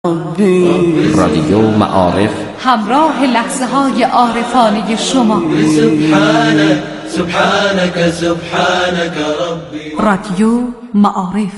رادیو معارف همراه لحظه های عارفانه شما. سبحانك سبحانك ربي. رادیو معارف.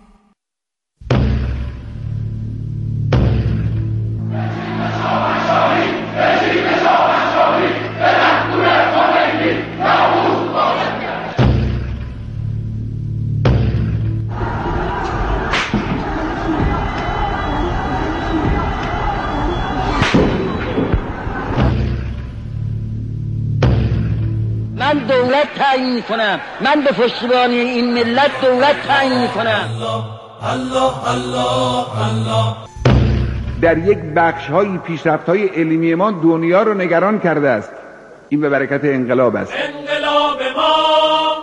من دولت تعیین میکنم، من به پشتیبانی این ملت دولت تعیین میکنم. الله الله الله. در یک بخش‌های پیشرفت‌های علمی ما دنیا رو نگران کرده است. این به برکت انقلاب است. انقلاب ما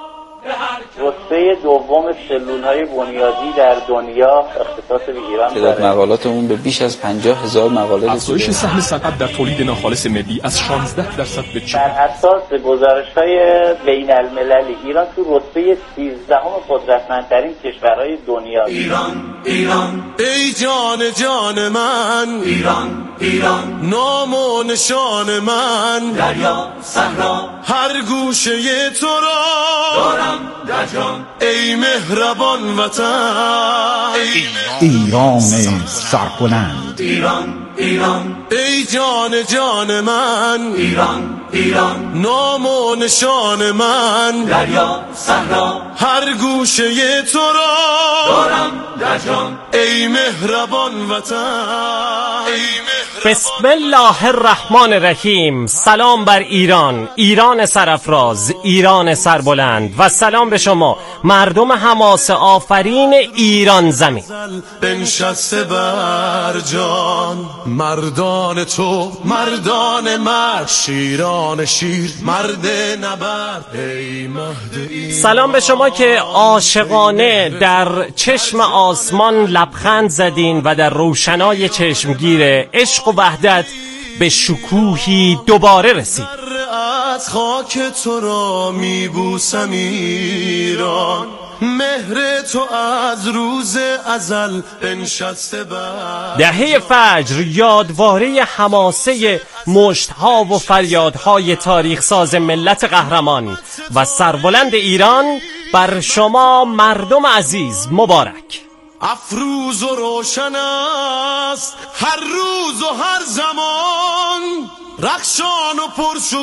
رتبه دوم سلول‌های بنیادی در دنیا اختصاص به ایران تعداد مقالاتمون به بیش از 50,000 مقاله افزایش رسیده. سهم صنعت در تولید ناخالص ملی از 16% به 40%. بر اساس گزارش‌های بین‌المللی ایران تو رتبه 13ام قدرتمندترین کشورهای دنیا. ایران ایران ای جان جان من، ایران ایران نام و نشان من، دریا صحرا هر گوشه تو را دارم در جان. ای مهربان وطن، ایران سربلند. ایران ایران ای جان جان من، ایران ایران نام و نشان من، دریا صحرا هر گوشه تو را دارم در جان. ای مهربان وطن، ای مهربان. بسم الله الرحمن الرحیم. سلام بر ایران، ایران سرافراز، ایران سربلند و سلام به شما مردم حماسه آفرین ایران زمین. بنشسته بر جان مردان تو، مردان مرد، شیران شیر، مرد نبرد، ای مهد این. سلام به شما که عاشقانه در چشم آسمان لبخند زدین و در روشنای چشمگیر عشق و وحدت به شکوهی دوباره رسید. از خاک تو را میبوسم ایران، مهر تو از روز ازل بنشسته بر. دهه فجر یادواره حماسه مشتها و فریادهای تاریخ ساز ملت قهرمان و سربلند ایران بر شما مردم عزیز مبارک. افروز و روشن است هر روز و هر زمان، رخشان و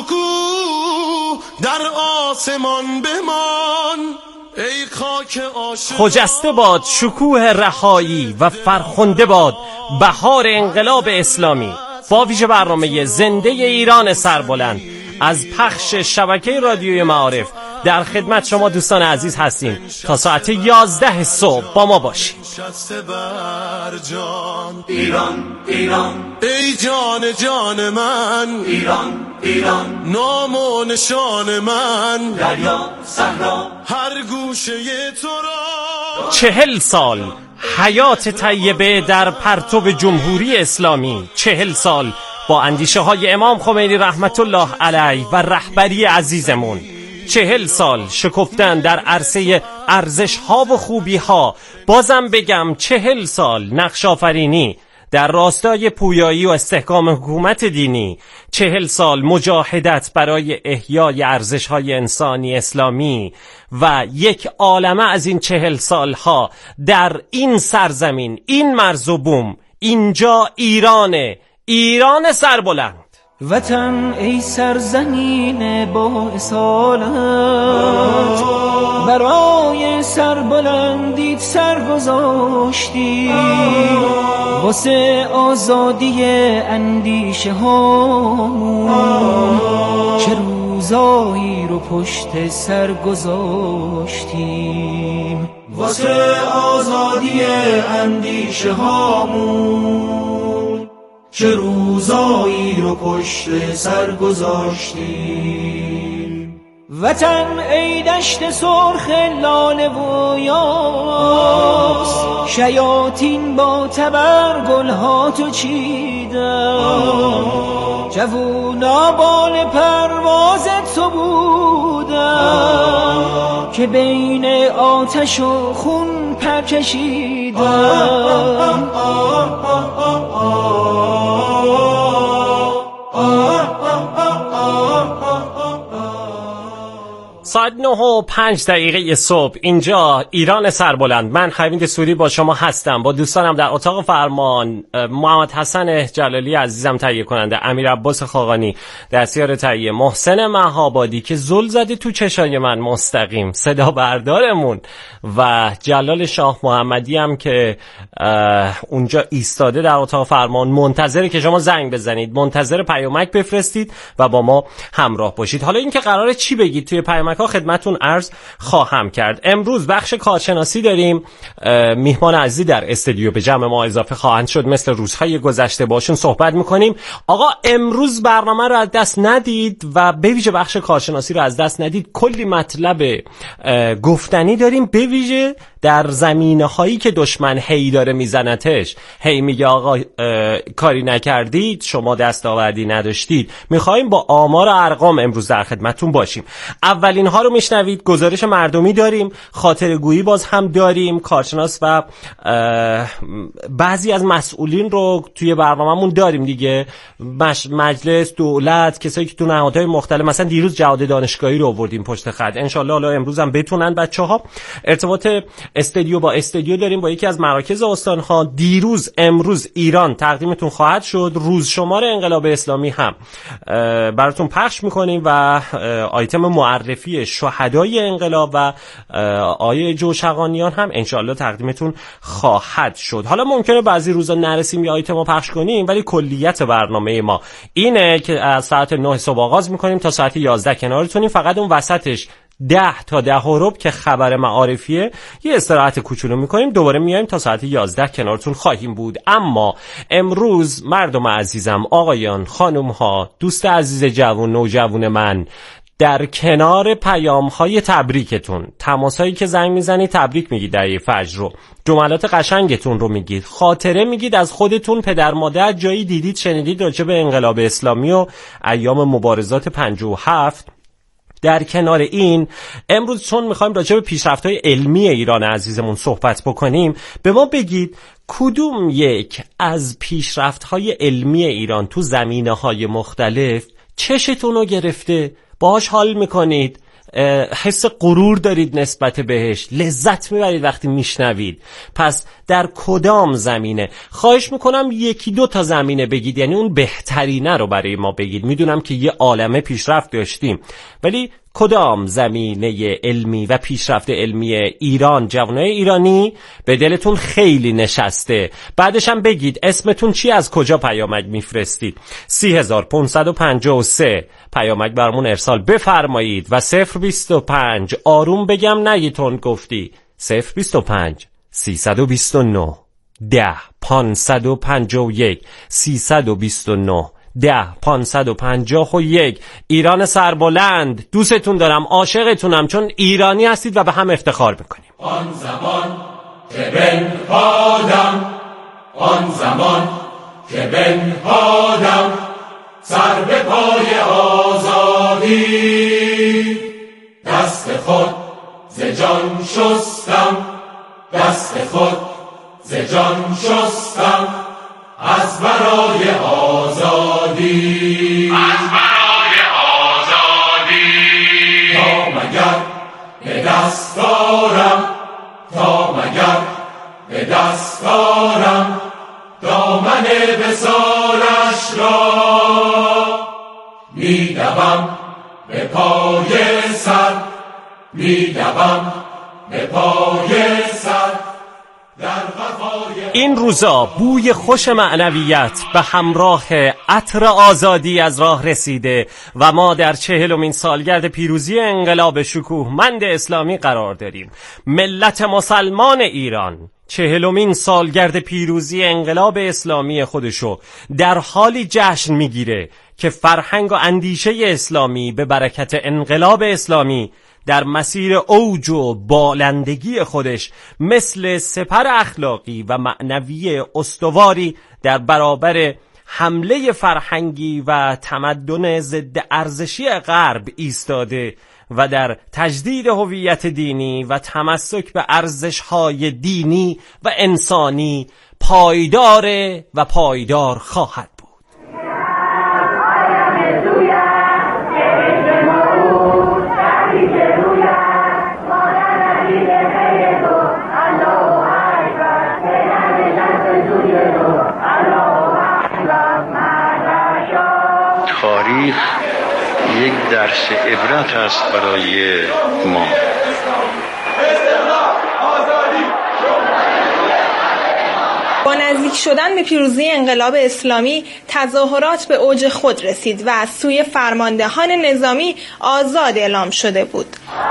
پرشکوه در آسمان بمان. ای خاک عاشق خجسته باد شکوه رهایی و فرخنده باد بهار انقلاب اسلامی. با ویژه برنامه زنده ایران سربلند از پخش شبکه رادیوی معارف در خدمت شما دوستان عزیز هستیم تا ساعت 11 صبح با ما باشید. بر جان ایران ایران ای جان جان من، ایران ایران نام و نشان من، دریا صحرا هر گوشه تو را. 40 سال حیات طیبه در پرتو جمهوری اسلامی، 40 سال با اندیشه های امام خمینی رحمت الله علیه و رهبری عزیزمون، 40 سال شکفتن در عرصه ارزش ها و خوبی ها. بازم بگم 40 سال نقش آفرینی در راستای پویایی و استحکام حکومت دینی، 40 سال مجاهدت برای احیای ارزش های انسانی اسلامی و یک عالمه از این 40 سال ها در این سرزمین، این مرز و بوم، اینجا ایرانه، ایران سربلند. وطن ای سرزمین با اصالت، برای سربلندیت سرگذاشتی، واسه آزادی اندیشه هامون چه روزایی رو پشت سر گذاشتیم، واسه آزادی اندیشه هامون چه روزایی رو پشت سر گذاشتیم. وطن ای دشت سرخ لاله و یاس، شیاطین با تبر گلها تو چیدن، جوونا بال پرواز تو بودن، که بین آتش و خون پر کشیدم. ساعت 9:05 صبح اینجا ایران سربلند. من خیمید سوری با شما هستم، با دوستانم در اتاق فرمان محمد حسن جلالی عزیزم تهیه کننده، امیر عباس خاقانی دستیار تهیه، محسن مهابادی که زل زده تو چشای من مستقیم صدا بردارمون، و جلال شاه محمدی هم که اونجا ایستاده در اتاق فرمان منتظره که شما زنگ بزنید، منتظر پیامک بفرستید و با ما همراه باشید. حالا اینکه قراره چی بگید توی پیامک ها خدمتون عرض خواهم کرد. امروز بخش کارشناسی داریم، میهمان عزیزی در استودیو به جمع ما اضافه خواهند شد، مثل روزهای گذشته باشون صحبت میکنیم. آقا امروز برنامه رو از دست ندید و به ویژه بخش کارشناسی رو از دست ندید. کلی مطلب گفتنی داریم، به ویژه در زمینه هایی که دشمن هی داره میزنتش، هی میگه آقا کاری نکردید، شما دستاوردی نداشتید. میخوایم با آمار و ارقام امروز در خدمتون باشیم. اولین ها رو میشنوید، گزارش مردمی داریم، خاطره گویی باز هم داریم، کارشناس و بعضی از مسئولین رو توی برنامه‌مون داریم دیگه، مجلس، دولت، کسایی که تو نهادهای مختلف، مثلا دیروز جهاد دانشگاهی رو آوردیم پشت خط، انشالله حالا امروز هم بتونن بچه‌ها. ارتباط استودیو با استودیو داریم با یکی از مراکز استان‌ها. دیروز امروز ایران تقدیمتون خواهد شد، روز شمار انقلاب اسلامی هم براتون پخش می‌کنیم و آیتم معرفی شهدای انقلاب و آیه جوشقانیان هم انشالله تقدیمتون خواهد شد. حالا ممکنه بعضی روزا نرسیم یا آیتم رو پخش کنیم، ولی کلیت برنامه ما اینه که از ساعت 9 صبح آغاز می‌کنیم تا ساعت 11 کنارتونیم. فقط اون وسطش 10 تا 10:15 که خبر معارفیه یه استراحت کوچولو میکنیم، دوباره میایم تا ساعت 11 کنارتون خواهیم بود. اما امروز مردم عزیزم، آقایان، خانومها، دوست عزیز جوان، نوجوان من، در کنار پیام‌های تبریکتون، تماسایی که زنگ میزنید تبریک میگید در فجر رو، جملات قشنگتون رو میگید، خاطره میگید از خودتون، پدر مادر جایی دیدید شنیدید راجع به انقلاب اسلامی و ایام مبارزات 57. در کنار این امروز چون میخوایم راجع به پیشرفت‌های علمی ایران عزیزمون صحبت بکنیم، به ما بگید کدوم یک از پیشرفت‌های علمی ایران تو زمینه‌های مختلف چشتون رو گرفته، باهاش حال میکنید، حس غرور دارید نسبت بهش، لذت میبرید وقتی میشنوید. پس در کدام زمینه؟ خواهش میکنم 1-2 تا زمینه بگید، یعنی اون بهترینه رو برای ما بگید. میدونم که یه عالمه پیشرفت داشتیم، ولی کدام زمینه علمی و پیشرفت علمی ایران، جوانای ایرانی به دلتون خیلی نشسته؟ بعدش هم بگید اسمتون چی، از کجا پیامک میفرستید. 3553 پیامک برامون ارسال بفرمایید و 025 آروم بگم نگیتون گفتی 025 329 10 551 329 10-551. ایران سربلند، دوستتون دارم، عاشقتونم، چون ایرانی هستید و به هم افتخار میکنیم. آن زمان که بنهادم، آن زمان که بنهادم سر به پای آزادی، دست خود ز جان شستم، دست خود ز جان شستم، از برای آزادی، از برای آزادی، تا مگر به دست دارم، تا مگر به دست دارم دامن وصالش را، می‌دوم به پای سر، می‌دوم به پای سر. این روزا بوی خوش معنویت به همراه عطر آزادی از راه رسیده و ما در 40مین سالگرد پیروزی انقلاب شکوهمند اسلامی قرار داریم. ملت مسلمان ایران 40مین سالگرد پیروزی انقلاب اسلامی خودشو در حالی جشن میگیره که فرهنگ و اندیشه اسلامی به برکت انقلاب اسلامی در مسیر اوج و بالندگی خودش مثل سپر اخلاقی و معنوی استواری در برابر حمله فرهنگی و تمدن ضد ارزشی غرب ایستاده و در تجدید هویت دینی و تمسک به ارزش‌های دینی و انسانی پایدار و پایدار خواهد بود. تاریخ یک درس عبرت است برای ما. با نزدیک شدن به پیروزی انقلاب اسلامی تظاهرات به اوج خود رسید و از سوی فرماندهان نظامی آزاد اعلام شده بود.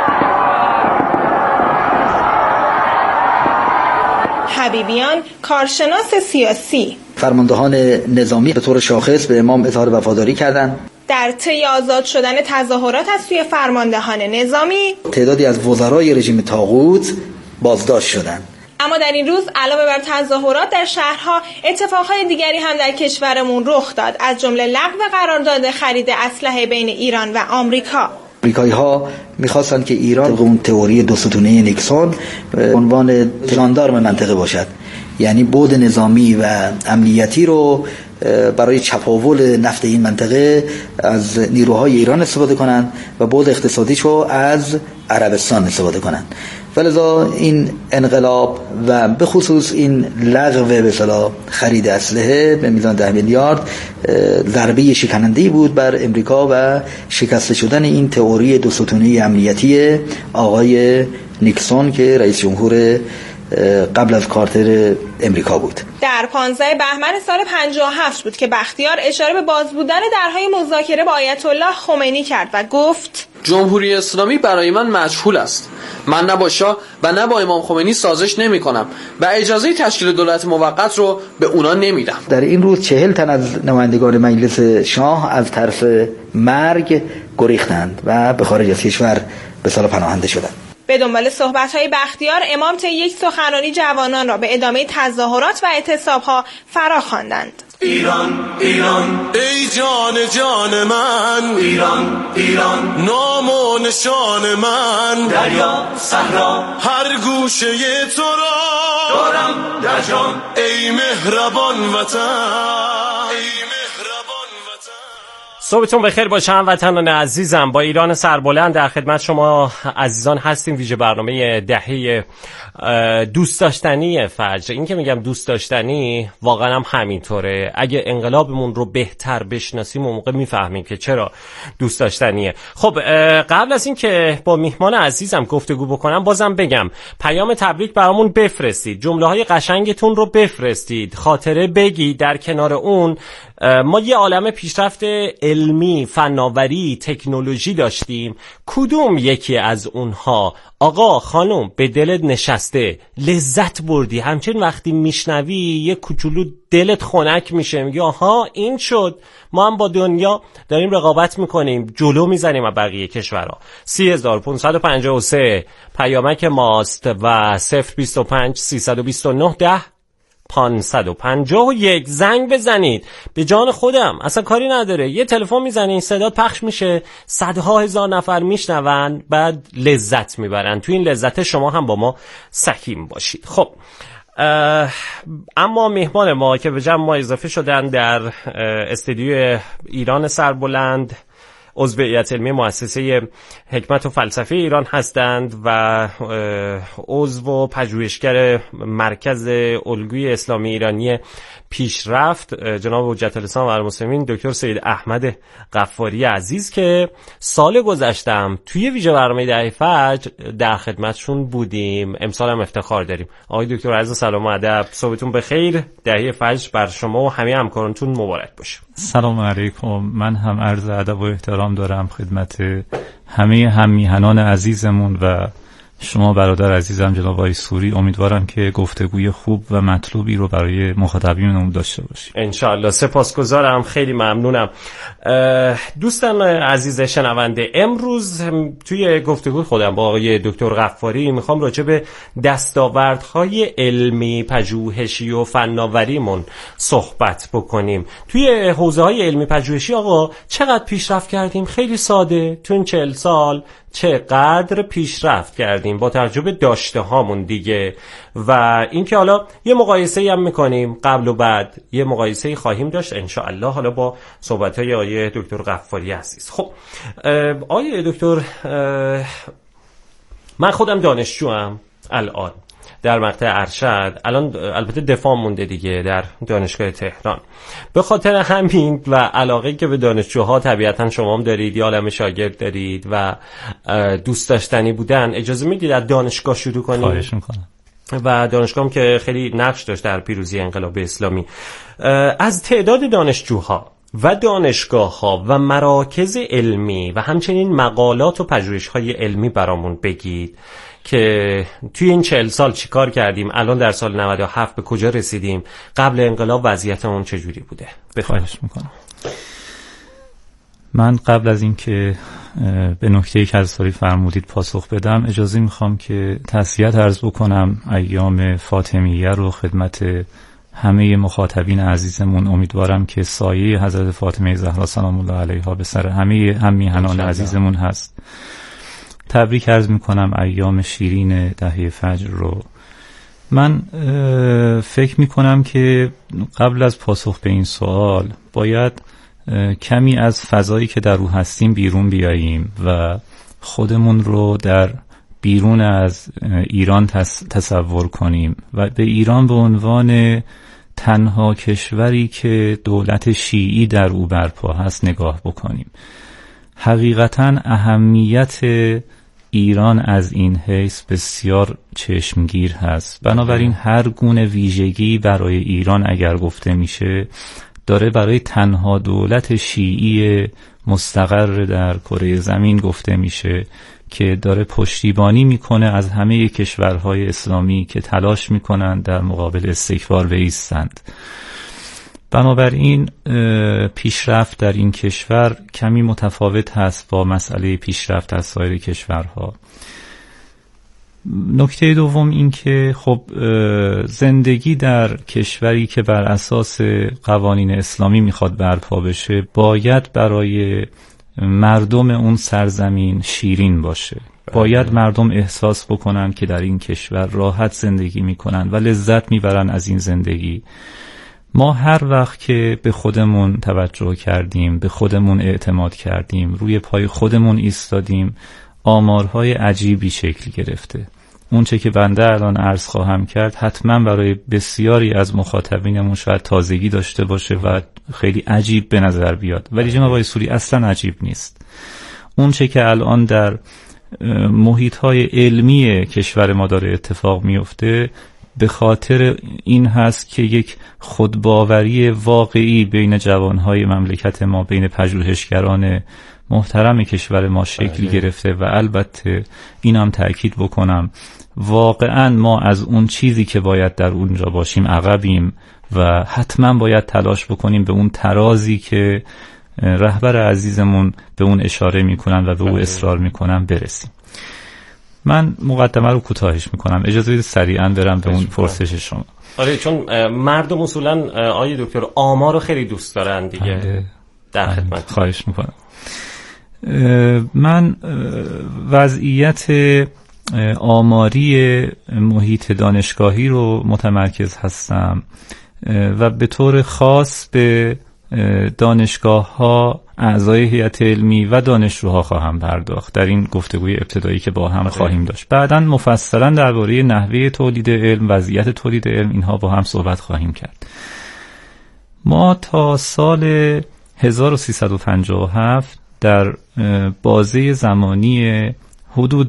حبیبیان، کارشناس سیاسی: فرماندهان نظامی به طور شاخص به امام اظهار وفاداری کردند. در طی آزاد شدن تظاهرات از سوی فرماندهان نظامی تعدادی از وزرای رژیم طاغوت بازداشت شدند. اما در این روز علاوه بر تظاهرات در شهرها اتفاقهای دیگری هم در کشورمون رخ داد، از جمله لغو قرارداد خرید اسلحه بین ایران و آمریکا. آمریکایی‌ها می‌خواستن که ایران اون تئوری دو ستونه نیکسون به عنوان ژاندارم منطقه باشد، یعنی بعد نظامی و امنیتی رو برای چپاول نفت این منطقه از نیروهای ایران استفاده کنند و بعد اقتصادیش رو از عربستان استفاده کنند. ولذا این انقلاب و به خصوص این لغو به اصطلاح خرید اسلحه به میزان 10 میلیارد ضربه شکننده‌ای بود بر امریکا و شکسته شدن این تئوری دو ستونه امنیتی آقای نیکسون که رئیس جمهور قبل از کارتر امریکا بود. در 15 بهمن سال 57 بود که بختیار اشاره به باز بودن درهای مذاکره با آیت الله خمینی کرد و گفت: جمهوری اسلامی برای من مجهول است. من نه با شاه و نه با امام خمینی سازش نمی کنم و اجازه تشکیل دولت موقت رو به اونا نمیدم. در این روز 40 تن از نمایندگان مجلس شاه از طرف مرگ گریختند و به خارج از کشور به صلاح پناهنده شدند. به دنبال صحبت‌های بختیار، امام طی یک سخنرانی جوانان را به ادامه تظاهرات و اعتصاب‌ها فرا خواندند. ایران ایران ای جان جان من، ایران ایران نام و نشان من، دریا صحرا هر گوشه تو را دارم در جان، ای مهربان وطن، ای مهربان وطن. صبحتون بخیر باشه هموطنان عزیزم. با ایران سربلند در خدمت شما عزیزان هستیم. ویژه برنامه دهه دوست داشتنی فجر. این که میگم دوست داشتنی واقعا هم همینطوره. اگه انقلابمون رو بهتر بشناسیم اون موقع میفهمیم که چرا دوست داشتنیه. خب قبل از این که با میهمان عزیزم گفتگو بکنم بازم بگم پیام تبریک برامون بفرستید، جمله های قشنگتون رو بفرستید، خاطره بگید. در کنار اون ما یه عالمه پیشرفت علمی، فناوری، تکنولوژی داشتیم. کدوم یکی از اونها آقا خانم به دلت نشسته، لذت بردی، همچنین وقتی میشنوی یه کوچولو دلت خنک میشه، میگی آها این شد، ما هم با دنیا داریم رقابت میکنیم، جلو میزنیم از بقیه کشورها. 3553 پیامک ماست و 025 329 10 551 زنگ بزنید. به جان خودم اصلا کاری نداره، یه تلفن میزنید، صدا پخش میشه، صدها هزار نفر میشنون، بعد لذت میبرن. تو این لذت شما هم با ما سهیم باشید. خب اما مهمان ما که به جمع ما اضافه شدن در استودیو ایران سربلند، عضو هیئت علمی مؤسسه حکمت و فلسفه ایران هستند و عضو و پژوهشگر مرکز الگوی اسلامی ایرانی پیشرفت، جناب حجت الاسلام و المسلمین دکتر سید احمد غفاری عزیز که سال گذشتم توی ویژه برنامه دهه فجر در خدمتشون بودیم. امسال هم افتخار داریم. آقای دکتر عزیز سلام و ادب، صبحتون بخیر. دهه فجر بر شما و همه همکارانتون مبارک باشه. سلام علیکم. من هم عرض ادب و احترام دارم خدمت همه هممیهنان عزیزمون و شما برادر عزیزم جناب آقای سوری. امیدوارم که گفتگوی خوب و مطلوبی رو برای مخاطبینمون داشته باشیم انشالله. سپاسگزارم، خیلی ممنونم. دوستان عزیز شنونده، امروز توی گفتگوی خودم با آقای دکتر غفاری میخوام راجع به دستاوردهای علمی، پژوهشی و فناوریمون صحبت بکنیم. توی حوزه‌های علمی پژوهشی آقا چقدر پیشرفت کردیم؟ خیلی ساده، تو این 40 سال چقدر پیشرفت کردیم با توجه به داشته هامون دیگه. و اینکه حالا یه مقایسه هم میکنیم قبل و بعد، یه مقایسه خواهیم داشت انشاءالله حالا با صحبت‌های آیه دکتر غفاری عزیز. خب آیه دکتر، من خودم دانشجوام الان در مقطع ارشد، الان البته دفاع مونده دیگه در دانشگاه تهران. به خاطر همین و علاقه که به دانشجوها طبیعتا شما هم دارید، یا عالم شاگرد دارید و دوست داشتنی بودن، اجازه میدید از دانشگاه شروع کنیم؟ خواهش میکنم. و دانشگاه هم که خیلی نقش داشت در پیروزی انقلاب اسلامی، از تعداد دانشجوها و دانشگاه‌ها و مراکز علمی و همچنین مقالات و پژوهش‌های علمی برامون بگید که توی این 40 سال چی کار کردیم، الان در سال 97 به کجا رسیدیم، قبل انقلاب وضعیتمون چجوری بوده. خواهش میکنم. من قبل از این که به نکته‌ای که از فرمودید پاسخ بدم، اجازه میخوام که تسلیت عرض بکنم ایام فاطمیه رو خدمت همه مخاطبین عزیزمون. امیدوارم که سایه حضرت فاطمه زهرا سلام الله علیها به سر همه میهنان عزیزمون هست. تبریک عرض میکنم ایام شیرین دهه فجر رو. من فکر میکنم که قبل از پاسخ به این سوال باید کمی از فضایی که در او هستیم بیرون بیاییم و خودمون رو در بیرون از ایران تصور کنیم و به ایران به عنوان تنها کشوری که دولت شیعی در او برپا هست نگاه بکنیم. حقیقتاً اهمیت ایران از این حیث بسیار چشمگیر هست. بنابراین هر گونه ویژگی برای ایران اگر گفته میشه، داره برای تنها دولت شیعی مستقر در کره زمین گفته میشه که داره پشتیبانی میکنه از همه کشورهای اسلامی که تلاش میکنند در مقابل استکبار بایستند. بنابراین پیشرفت در این کشور کمی متفاوت هست با مسئله پیشرفت از سایر کشورها. نکته دوم این که خب زندگی در کشوری که بر اساس قوانین اسلامی میخواد برپا بشه باید برای مردم اون سرزمین شیرین باشه. باید مردم احساس بکنن که در این کشور راحت زندگی میکنن و لذت میبرن از این زندگی. ما هر وقت که به خودمون توجه کردیم، به خودمون اعتماد کردیم، روی پای خودمون ایستادیم، آمارهای عجیبی شکل گرفته. اون چه که بنده الان عرض خواهم کرد حتما برای بسیاری از مخاطبینمون شاید تازگی داشته باشه و خیلی عجیب به نظر بیاد، ولی جناب آقای سوری اصلا عجیب نیست. اون چه که الان در محیط‌های علمی کشور ما داره اتفاق میفته به خاطر این هست که یک خودباوری واقعی بین جوانهای مملکت ما، بین پژوهشگران محترم کشور ما شکل گرفته و البته اینم تأکید بکنم واقعا ما از اون چیزی که باید در اونجا باشیم عقبیم و حتما باید تلاش بکنیم به اون ترازی که رهبر عزیزمون به اون اشاره میکنن و به اون اصرار میکنن برسیم. من مقدمه رو کوتاهش میکنم، اجازه بدید سریعا برم به اون پرسش شما. آره، چون مردم اصولا آیه دکتر آمار رو خیلی دوست دارن دیگه. در خدمت. خواهش میکنم. من وضعیت آماری محیط دانشگاهی رو متمرکز هستم و به طور خاص به دانشگاه ها، اعضای هیئت علمی و دانشجوها خواهم پرداخت در این گفتگوی ابتدایی که با هم خواهیم داشت. بعداً مفصلاً درباره نحوه تولید علم، وضعیت تولید علم، اینها با هم صحبت خواهیم کرد. ما تا سال 1357 در بازه زمانی حدود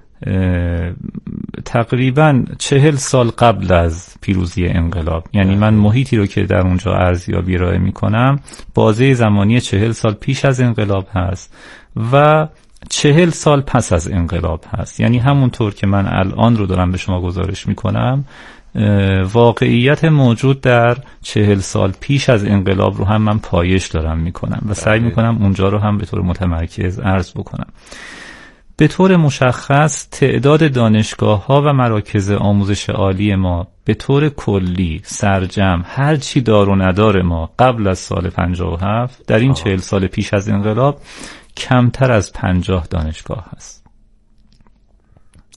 تقریباً 40 سال قبل از پیروزی انقلاب، یعنی من محیطی رو که در اونجا ارزیابی ارائه میکنم بازه زمانی 40 سال پیش از انقلاب هست و 40 سال پس از انقلاب هست. یعنی همونطور که من الان رو دارم به شما گزارش میکنم، واقعیت موجود در 40 سال پیش از انقلاب رو هم من پایش دارم میکنم و سعی میکنم اونجا رو هم به طور متمرکز عرض بکنم. به طور مشخص تعداد دانشگاه‌ها و مراکز آموزش عالی ما به طور کلی سرجم هر چی دار و ندار ما قبل از سال 57 در این 40 سال پیش از انقلاب کمتر از 50 دانشگاه هست.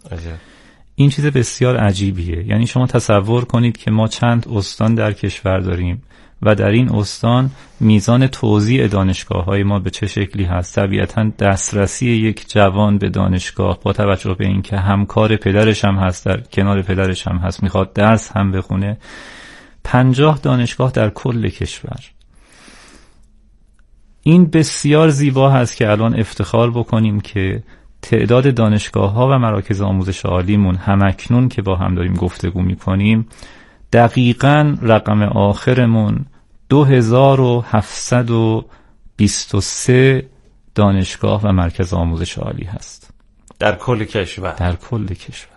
این چیز بسیار عجیبیه. یعنی شما تصور کنید که ما چند استان در کشور داریم و در این استان میزان توزیع دانشگاه‌های ما به چه شکلی هست. طبیعتاً دسترسی یک جوان به دانشگاه با توجه به اینکه همکار پدرش هم هست، در کنار پدرش هم هست، میخواد درس هم بخونه، 50 دانشگاه در کل کشور. این بسیار زیبا هست که الان افتخار بکنیم که تعداد دانشگاه‌ها و مراکز آموزش عالیمون همکنون که با هم داریم گفتگو می‌کنیم دقیقاً رقم آخرمون 2723 دانشگاه و مرکز آموزش عالی هست در کل کشور. در کل کشور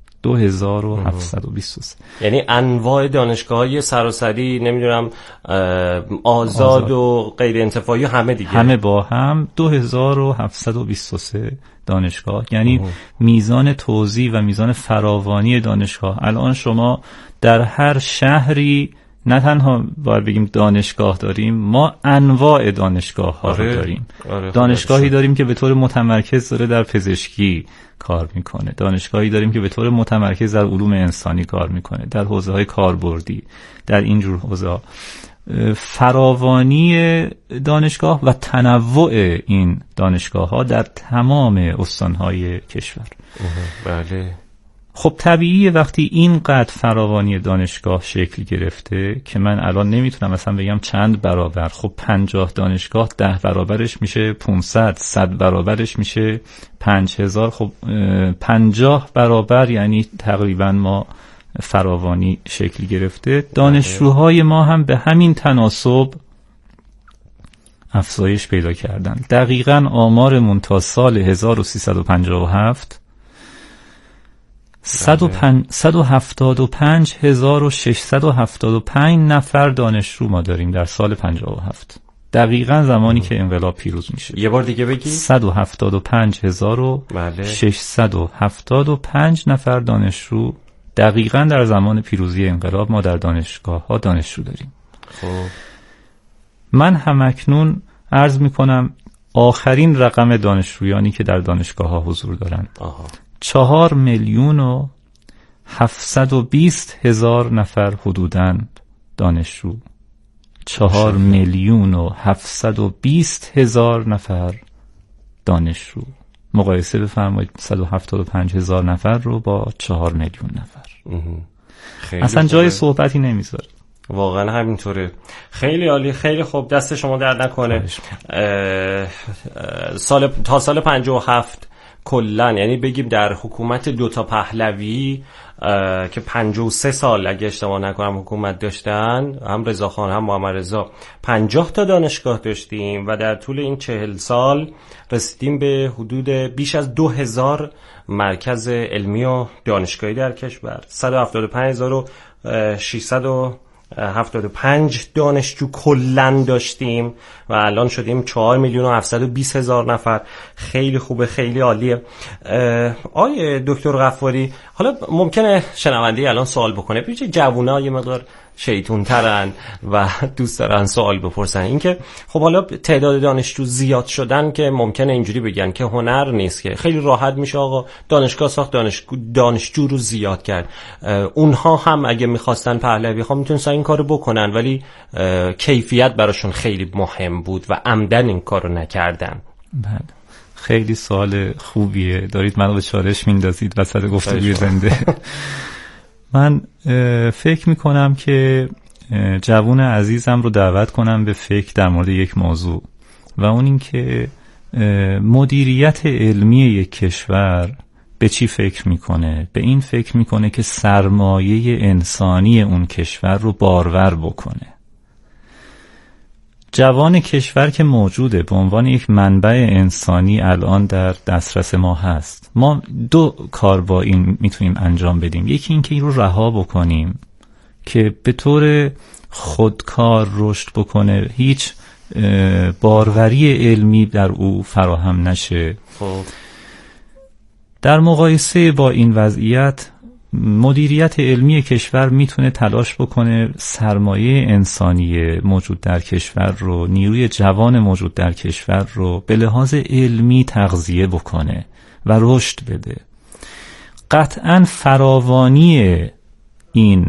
2723. یعنی انواع دانشگاه‌های سراسری، نمیدونم آزاد و غیر انتفاعی، همه دیگه، همه با هم 2723 دانشگاه. یعنی میزان توزیع و میزان فراوانی دانشگاه الان شما در هر شهری نه تنها باید بگیم دانشگاه داریم، ما انواع دانشگاه ها رو داریم. دانشگاهی داریم که به طور متمرکز داره در پزشکی کار میکنه، دانشگاهی داریم که به طور متمرکز در علوم انسانی کار میکنه، در حوزه های کاربردی، در اینجور حوزه. فراوانی دانشگاه و تنوع این دانشگاه ها در تمام استانهای کشور. بله. خب طبیعیه وقتی اینقدر فراوانی دانشگاه شکل گرفته که من الان نمیتونم مثلا بگم چند برابر، خب 50 دانشگاه 10 برابرش میشه 500، 100 برابرش میشه 5000، خب 50 برابر یعنی تقریبا ما فراوانی شکل گرفته. دانشجوهای ما هم به همین تناسب افزایش پیدا کردن. دقیقاً آمارمون تا سال 1357 175,675 نفر دانشجو ما داریم در سال 57. دقیقاً زمانی که انقلاب پیروز میشه. یه بار دیگه بگی. 175,675 نفر دانشجو دقیقاً در زمان پیروزی انقلاب ما در دانشگاه ها دانشجو داریم. خب من همکنون عرض میکنم آخرین رقم دانشجویانی که در دانشگاه ها حضور دارند 4,720,000 نفر حدوداً دانشجو. 4,720,000 نفر دانشجو. مقایسه بفرمایید 175,000 نفر رو با 4 میلیون نفر. اصلا جای صحبتی نمیذاره. واقعا همینطوره. خیلی عالی، خیلی خوب، دست شما درد نکنه. تا سال 57 کلن، یعنی بگیم در حکومت دوتا پهلوی که 53 سال اگه اشتباه نکنم حکومت داشتن، هم رضاخان هم محمد رضا، 50 تا دانشگاه داشتیم و در طول این 40 سال رسیدیم به حدود بیش از 2000 مرکز علمی و دانشگاهی در کشور. 175,675 دانشجو کلن داشتیم و الان شدیم 4,720,000 نفر. خیلی خوبه، خیلی عالیه. آیه دکتر غفاری، حالا ممکنه شنونده الان سوال بکنه، پیش جوونا یه مقدار شیطون ترن و دوست دارن سوال بپرسن، اینکه خب حالا تعداد دانشجو زیاد شدن که ممکنه اینجوری بگن که هنر نیست، که خیلی راحت میشه آقا دانشگاه ساخت، دانشجو رو زیاد کرد. اونها هم اگه میخواستن پهلوی ها میتونستن این کارو بکنن، ولی کیفیت براشون خیلی مهم بود و عمدن این کارو نکردن. بله، خیلی سوال خوبیه، دارید منو به چالش میندازید وسط گفتگوی زنده. من فکر میکنم که جوون عزیزم رو دعوت کنم به فکر در مورد یک موضوع و اون این که مدیریت علمی یک کشور به چی فکر میکنه؟ به این فکر میکنه که سرمایه انسانی اون کشور رو بارور بکنه. جوان کشور که موجوده به عنوان یک منبع انسانی الان در دسترس ما هست. ما دو کار با این میتونیم انجام بدیم. یکی این که این رو رها بکنیم که به طور خودکار رشد بکنه، هیچ باروری علمی در او فراهم نشه. در مقایسه با این وضعیت مدیریت علمی کشور میتونه تلاش بکنه سرمایه انسانی موجود در کشور رو، نیروی جوان موجود در کشور رو به لحاظ علمی تغذیه بکنه و رشد بده. قطعاً فراوانی این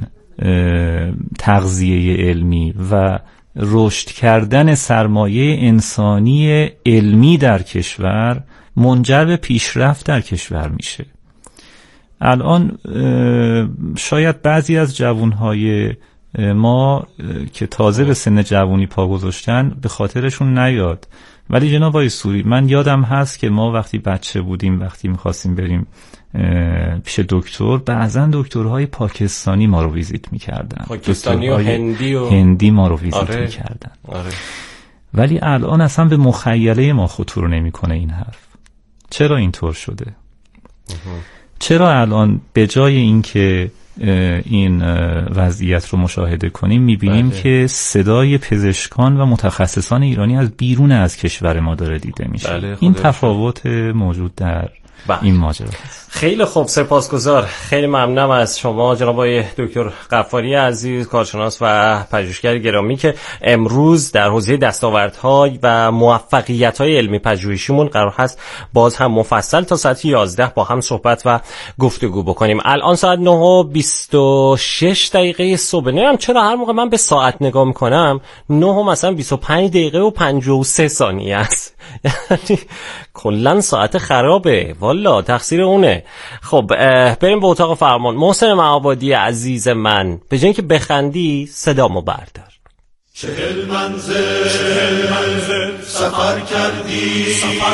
تغذیه علمی و رشد کردن سرمایه انسانی علمی در کشور منجر به پیشرفت در کشور میشه. الان شاید بعضی از جوانهای ما که تازه به سن جوانی پا گذاشتن به خاطرشون نیاد، ولی جناب آقای سوری من یادم هست که ما وقتی بچه بودیم، وقتی میخواستیم بریم پیش دکتر، بعضا دکترهای پاکستانی ما رو ویزیت میکردن، پاکستانی و هندی ما رو ویزیت میکردن. ولی الان اصلا به مخیله ما خطور نمیکنه این حرف. چرا اینطور شده؟ چرا الان به جای اینکه این وضعیت رو مشاهده کنیم میبینیم که صدای پزشکان و متخصصان ایرانی از بیرون از کشور ما داره دیده میشه؟ این تفاوت موجود در این ماجرا هست. خیلی خوب، سپاسگزار. خیلی ممنونم از شما جناب آقای دکتر غفاری عزیز، کارشناس و پژوهشگر گرامی که امروز در حوزه دستاوردها و موفقیت‌های علمی پژوهشیمون قرار هست باز هم مفصل تا ساعت 11 با هم صحبت و گفتگو بکنیم. الان ساعت 9:26 دقیقه صبح. نمیدونم چرا هر موقع من به ساعت نگاه میکنم 9 مثلا 25 دقیقه و 53 ثانیه است. یعنی کلا ساعت خرابه، والا تقصیر اونه. خب بریم به اتاق فرمان. محسن معابدی عزیز من، به جای اینکه بخندی صدامو بردار. 40 منزل سفر کردی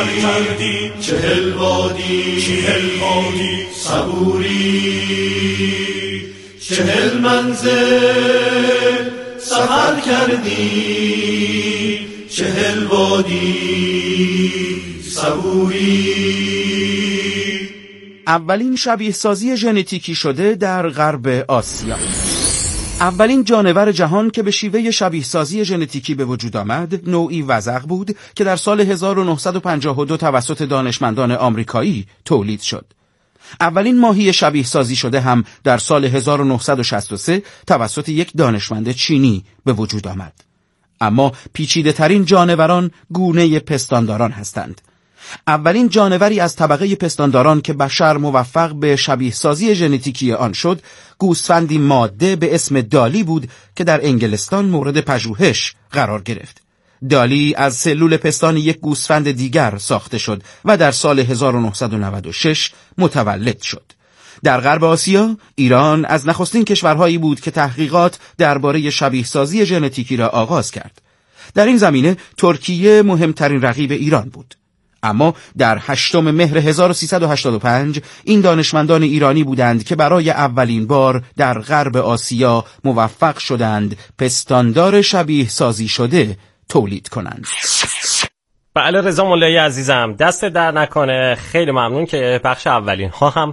40 وادی صبوری 40 منزل سفر کردی 40 وادی صبوری. اولین شبیه سازی ژنتیکی شده در غرب آسیا. اولین جانور جهان که به شیوه شبیه سازی ژنتیکی به وجود آمد نوعی وزغ بود که در سال 1952 توسط دانشمندان آمریکایی تولید شد. اولین ماهی شبیه سازی شده هم در سال 1963 توسط یک دانشمند چینی به وجود آمد. اما پیچیده ترین جانوران گونه پستانداران هستند. اولین جانوری از طبقه پستانداران که بشر موفق به شبیه سازی ژنتیکی آن شد، گوسفندی ماده به اسم دالی بود که در انگلستان مورد پژوهش قرار گرفت. دالی از سلول پستان یک گوسفند دیگر ساخته شد و در سال 1996 متولد شد. در غرب آسیا، ایران از نخستین کشورهایی بود که تحقیقات درباره شبیه سازی ژنتیکی را آغاز کرد. در این زمینه ترکیه مهمترین رقیب ایران بود. اما در 8 مهر 1385 این دانشمندان ایرانی بودند که برای اولین بار در غرب آسیا موفق شدند پستاندار شبیه سازی شده تولید کنند. بله رضا مولایی عزیزم، دست در نکنه. خیلی ممنون که بخش اولین ها هم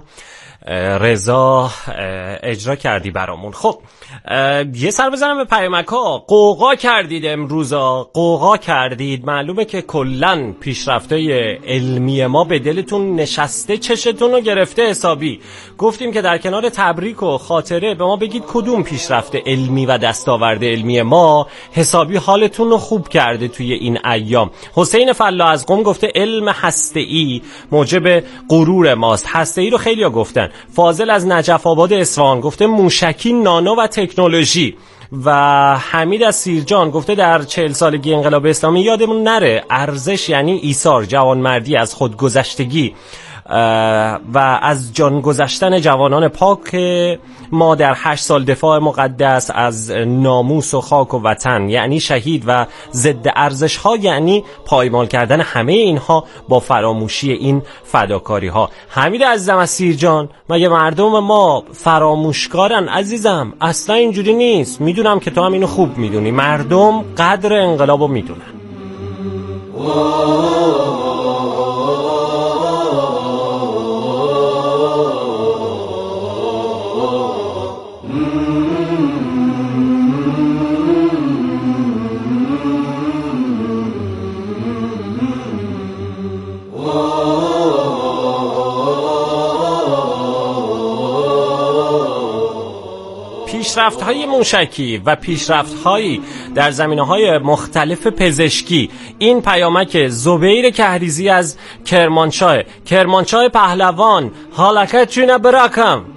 رضا اجرا کردی برامون. خب یه سر بزنم به پیامک ها. قوقا کردید امروزا، قوقا کردید. معلومه که کلن پیشرفتای علمی ما به دلتون نشسته، چشتون رو گرفته حسابی. گفتیم که در کنار تبریک و خاطره به ما بگید کدوم پیشرفت علمی و دستاورد علمی ما حسابی حالتون رو خوب کرده توی این ایام. حسین فلا از قم گفته علم هسته‌ای موجب غرور ماست. هسته‌ای رو خیلی‌ها گفتن. فاضل از نجف آباد اصفهان گفته موشکی، نانو و تکنولوژی. و حمید از سیرجان گفته در 40 سالگی انقلاب اسلامی یادمون نره ارزش یعنی ایثار، جوانمردی، از خودگذشتگی و از جان گذشتن جوانان پاک ما در 8 سال دفاع مقدس از ناموس و خاک و وطن، یعنی شهید و ضد ارزش ها، یعنی پایمال کردن همه اینها با فراموشی این فداکاری ها. حمید عزیزم از سیرجان، مگه مردم ما فراموشکارن؟ عزیزم اصلا اینجوری نیست. میدونم که تو هم اینو خوب میدونی، مردم قدر انقلابو میدونن. پیشرفت‌های موشکی و پیشرفت‌هایی در زمینه‌های مختلف پزشکی. این پیامک زبیر کهریزی از کرمانشاه پهلوان. حالکت جونه براکم.